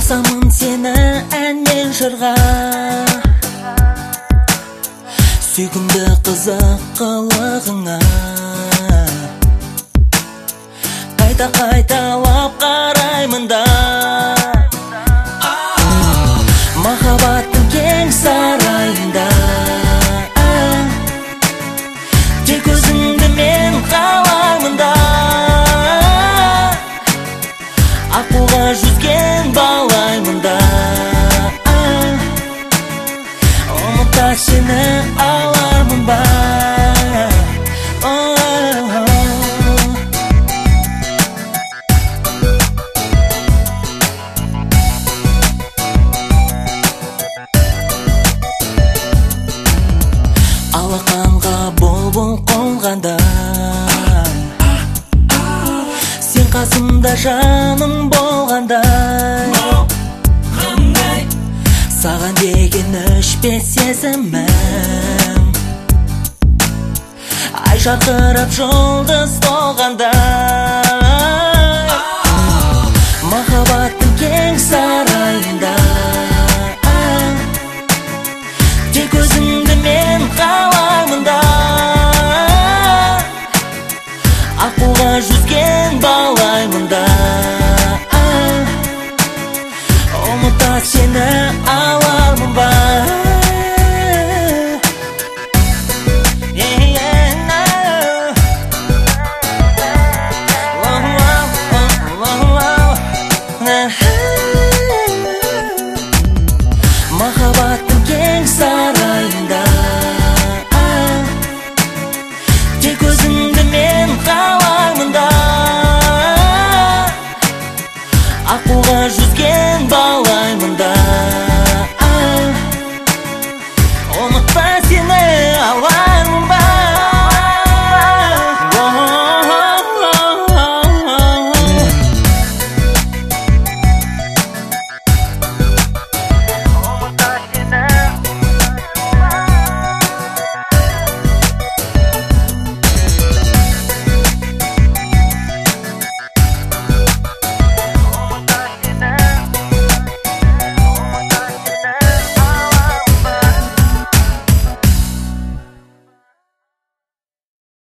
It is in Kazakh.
басамын сені әнмен жырға, сүйкімді қызық қылығыңа қайта-қайталап қараймын да, махаббаттың кең сарайында тек өзіңді мен қалаймын да, аққуға жүзген балаймын да, ұмыта сені алармын ба. Алақанға бұлбұл қонғанда сен қасымда жаным болғандай, саған деген өшпес сезімім ай жарқырап жұлдыз толғандай, махаббаттың кең сарайында тек өзіңді мен қалаймын да, аққуға жүзген балаймын да, ұмыта сені алармын ба. Махаббаттың кең сарайында тек өзіңді мен қалаймын да, аққуға жүзген бал